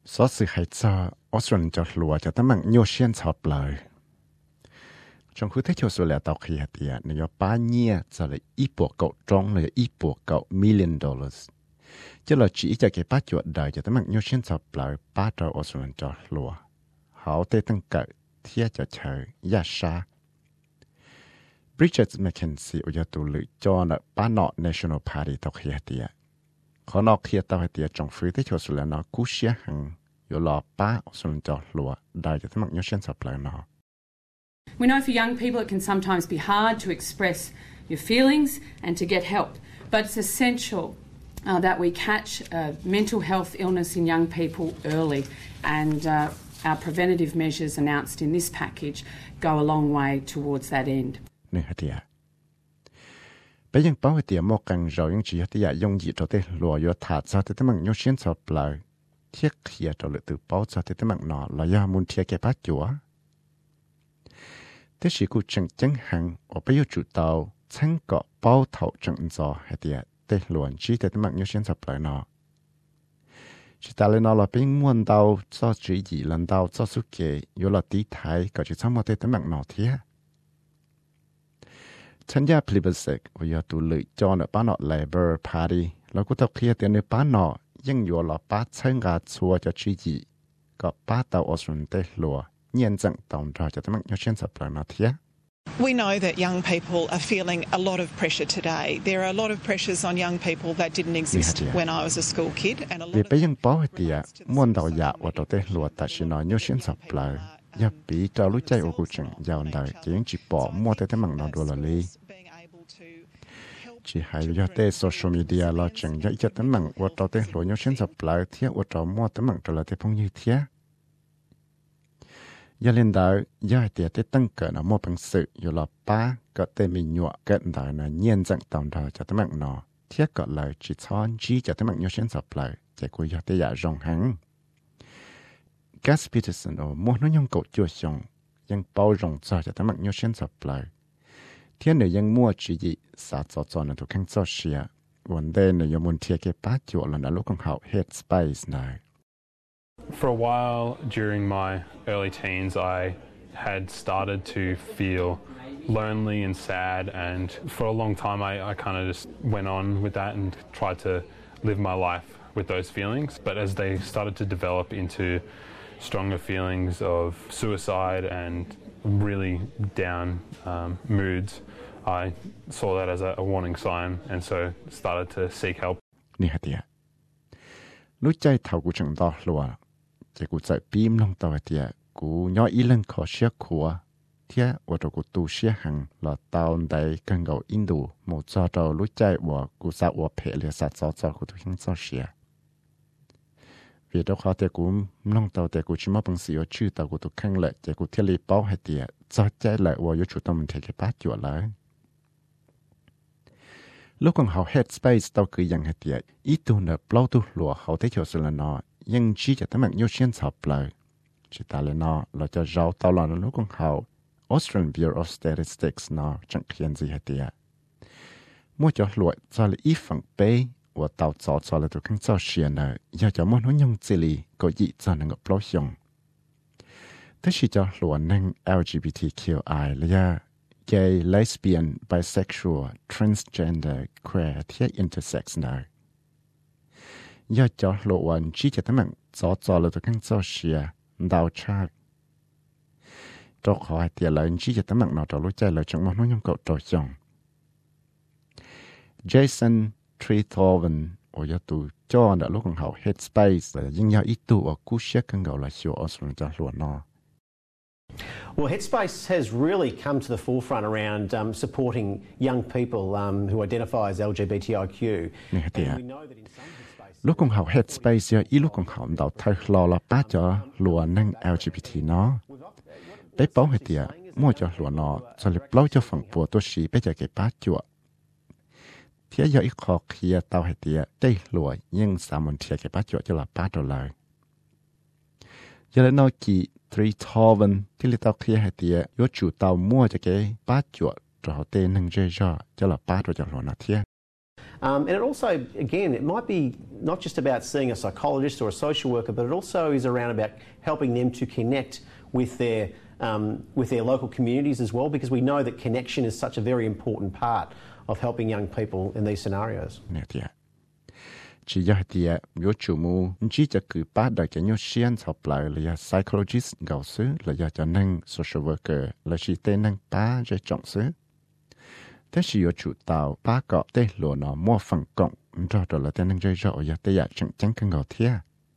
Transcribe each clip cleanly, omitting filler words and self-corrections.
số sự hay cho Australia cho lúa cho tấm bằng nhiều xuyên chọc lời trong khu thế cho số lẻ tàu khi hạt tiền nếu ba nhia cho là ít bộ cậu trong là ít bộ cậu $1 million cho là chỉ cho cái ba chuột đời cho tấm bằng nhiều xuyên chọc lời ba trâu Australia cho lúa họ tê tăng cỡ thiết cho trời giá xa Bridget McKenzie ở tù lự cho là ba nọ National Party tàu khi hạt tiền khó nọ khi tàu hạt tiền trong khu thế cho số lẻ nó cú xia hằng yo lo ba Australia cho lúa đời cho tấm bằng nhiều xuyên chọc lời nó. We know for young people it can sometimes be hard to express your feelings and to get help, but it's essential that we catch mental health illness in young people early, and our preventative measures announced in this package go a long way towards that end. Nè hả tiệt. Bây giờ bảo hả tiệt một càng rồi những chỉ hả tiệt dùng gì cho tới lúa yo thả cho tới bằng nhiều xuyên chọc lời thiết kia cho lực từ bảo cho tới bằng nọ là do muốn thiết cái bát chúa. Thế chỉ cụ chẳng chẳng hạn ở bây giờ chủ tàu chẳng có bao thầu chẳng do hay tiệt để luận chỉ tới bằng nhiều xuyên chọc lời nọ. Chỉ ta lên nó là bên muốn tàu cho chỉ gì lần tàu cho số kế yo là tí thái có chỉ xong một tới bằng nọ thiết. Chẳng gia plebiscite ở giờ tụ lự cho nó bán nọ Labour Partyแล้วก็ต้องเคลียร์แต่ในป้าหนอยังอยู่หล่อป้าเชิงกาชัวจะชี้จีก็ป้าเตาออสเตรเลียหลัวเงียนจังตอนเราจะต้องยกเช่นสับปะรดเทีย We know that young people are feeling a lot of pressure today. There are a lot of pressures on young people that didn't exist when I was a school kid. And a lot ไปยังป้อเตียม้วนดาวอยากว่าตัวเตหลัวแต่ชินอยกเช่นสับปะรดอย่าปีจะรู้ใจโอกุจังยาวได้จะยังจีบปอมัวแต่มังนอนดูเลย chỉ hay do tế social media lo chẳng dạy cho tấm mạng của trò tế lối nhau xuyên dập lại thiết của trò mua tấm mạng trở lại tế phong như thiết. Giờ lên đời, giờ thì tế tăng cỡ nó mua bằng sự, dù là ba có tế mình nhọ cận đời là nhiên dạng tổng đời cho tấm mạng nó, thiết có lời chỉ chọn chỉ cho tấm mạng nhau xuyên dập lại, chỉ của giờ tế giả rộng hẳn. Gus Peterson ở mua nó nhông cậu chua xong, nhưng bao rộng cho tấm mạng nhau xuyên dập lại. Thiên nàyยังมั่วจีจีสาจอๆนั่นทุกครั้งเชียวันเดนเนี่ยยังมุนเทียเก็บป้าจวดแล้วนะลูกของเขา Headspace นะ For a while during my early teens, I had started to feel lonely and sad, and for a long time I kind of just went on with that and tried to live my life with those feelings. But as they started to develop into stronger feelings of suicide and really down moods, I saw that as a warning sign and so started to seek help. นี่ฮะเดียรู้ใจเท่ากูจังดอลัวจะกูใจปีมลงตัวเดียกูย่ออีเล่นขอเชื่อขัวเทียว่าตัวกูตูเชื่อหังหลอดตาวใดกันเกาอินดูหมู่จอเรารู้ใจว่ากูสาวเพลเลียสัตว์จอกูทุกยังจอเชียvì đó khó thì cũng nông tàu thì cũng chỉ mất bằng sự chữ tàu của tụi khăn lệ thì cũng thiết lý bảo hay thì cho trái lại và yêu chủ tâm mình thấy cái bát chuột lại lúc còn họ Headspace tàu cứ dặn hay thì ít tu nợ bao tu lúa họ thấy chỗ sự là nó nhưng chỉ cho tấm mạng yêu xuyên sập lại chỉ ta là nó là cho rau tàu là lúc còn họ Australian Bureau of Statistics nó chẳng khiên gì hay thì mua cho lúa cho là ít phần bê và tàu cho là tụi khăn cho xìa nợ giờ cho muốn nói nhung chỉ lì có gì cho năng ngập lối dùng thế chỉ cho luận năng LGBTQI là gay, lesbian, bisexual, transgender, queer, thiết intersex nợ giờ cho luận chỉ cho tấm mạng cho là tụi khăn cho xìa đào cha cho khỏi tiền lợi chỉ cho tấm mạng nào cho lối chơi lợi chẳng muốn nói nhung cậu trò dùng Jason Treathoven ở giờ tụ cho đã lúc còn học Headspace là những nhau ít tụ ở cú xét cần gọi là siêu Australia cho luôn nó. Well, Headspace has really come to the forefront around supporting young people who identify as LGBTIQ. Lúc còn học Headspace giờ ít lúc còn học đào thay lo là ba cho luôn năng LGBT nó. Bé bảo hệ tiệt mua cho luôn nó cho lập lâu cho phần bùa tôi xí bé cho cái ba chuột. Thế giờ ít khó kia tao hay tiệt đây lùa nhưng sao mình thiệt cái bát chuột cho là $8. Giờ lại nói kỳ 3,000 ที่เราเคลียร์ให้เตียยศจู่เตามั่วจะเก๋ป้าจวดเราเตนึงเจอจะละป้าตัวจะหลอนเทีย And it also, again, it might be not just about seeing a psychologist or a social worker, but it also is around about helping them to connect with their local communities as well, because we know that connection is such a very important part of helping young people in these scenarios. Chỉ do thì yếu chủ mưu chỉ cho cứ ba đời cho nhau xuyên học lại là psychologist giáo sư là cho năng social worker là chỉ tên năng ba cho trọng sư. Thế chỉ yếu chủ tạo ba cọ tên lộ nó mua phần cộng rồi đó là tên năng chơi rõ và tên chẳng chẳng cần ngầu thiệt.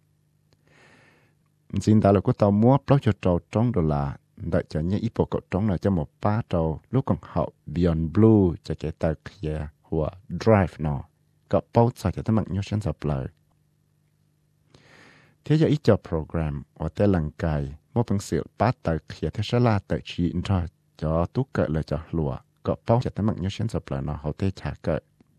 Chính ta là của tàu mua bao cho trâu trong đó là đợi cho những ít bộ cọ trong là cho một ba trâu lúc còn học Beyond Blue cho cái tờ kia hoặc Drive nó. Có bao giờ cho tấm nhau sinh hợp lời. Thế giờ ít cho program ở tên làng cài một bằng sự bắt tờ khía thế sẽ là tờ chỉ ra cho tú cỡ lời cho lùa có bao giờ tấm nhau sinh hợp lời nó hậu tế trả cỡ.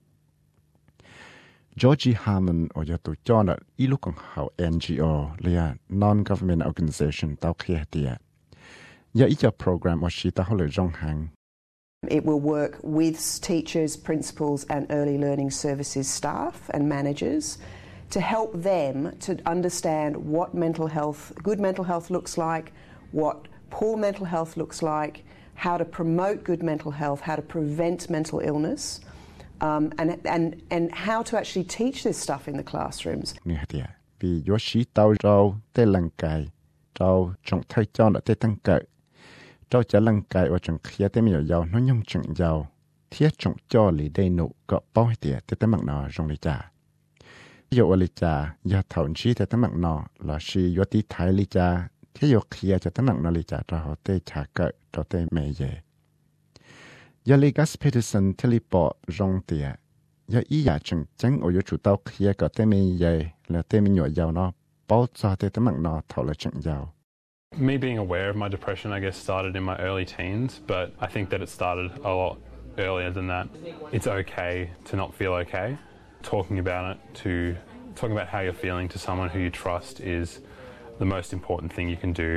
Georgie Harmon ở giờ tụi cho là ít lúc còn hậu NGO là non-government organization tao khía tiệt. Giờ ít cho program ở chỉ tao lời rong hàng. It will work with teachers, principals and early learning services staff and managers to help them to understand what good mental health looks like, what poor mental health looks like, how to promote good mental health, how to prevent mental illness, and how to actually teach this stuff in the classrooms. Vì do sĩ tao rau tê lăng cài, rau trồng thay cho là tê tăng cỡ. Trâu trả lăng cài ở trong khía tế miêu giàu nó nhung chẳng giàu thiết trọng cho lì đầy nụ có bao hết tiệt tế mạng nó trong lì trà. Dụ ở lì trà do thảo chí tế mạng nó là si do tí thái lì trà thế dụ khía cho tế mạng nó lì trà cho họ tế trả cỡ cho tế mẹ dễ. Do lì Gus Peterson thế lì bỏ trong tiệt do ý giả chẳng chẳng ở chủ tao khía có tế mẹ dễ là tế mẹ nhỏ giàu nó bao cho tế mạng nó thảo là chẳng giàu. Me being aware of my depression, I guess, started in my early teens, but I think that it started a lot earlier than that. It's okay to not feel okay. Talking about how you're feeling to someone who you trust is the most important thing you can do.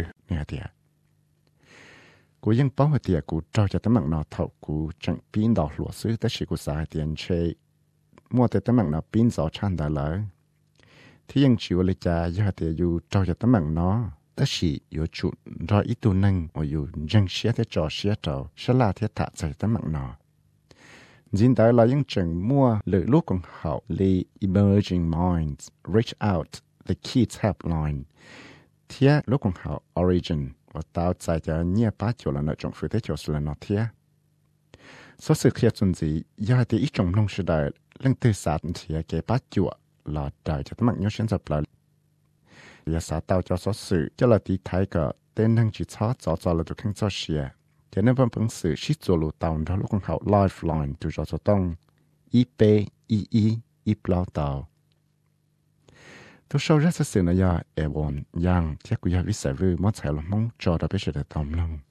Cúยังป้องเหตุกูเจ้าจะตั้งมั่งนอเท่ากูจังปีนดอกหลวซื้อแต่สิกูสายเตียนเชยมัวแต่ตั้งมั่งนอปีนสอชันได้เลยที่ยังชิวเลยจ้ายาเตียอยู่เจ้าจะตั้งมั่งนอแต่สิอยู่จุดรออีตัวนึงว่าอยู่ยังเสียแต่จอเสียเจ้าฉลาดที่ถัดใจตั้งมั่งนอจินได้เรายังจังมัวหรือลูกของเขาเลย Emerging Minds Reach Out the Kids Helpline เทียลูกของเขา Originว่าตาวใจจะเนี่ยป้าโจละเนจงฟื้นได้โจสุลนอเทียสสึกเครียดจนจียาที่อีจงลงสุดได้เรื่องตื่นสาดเทียเก็บป้าจั่วหลอดได้จะตั้งมั่งยศเช่นสับเลยยาสาตาวจะสสึกจะละตีไทยก็เต้นนั่งจีช้าจอละตัวข้างเจ้าเชียจะนั่งเป็นสื่อชิดโจลูตาวน์ลูกของเขา Lifeline ตัวจะต้องอีเปอีเปล่าตาวตัวชาวรัฐสื่อนายาเอวอนยังที่กุยาวิสัยวิมอดใช้ลงมองจอดไปเฉยๆตอมลง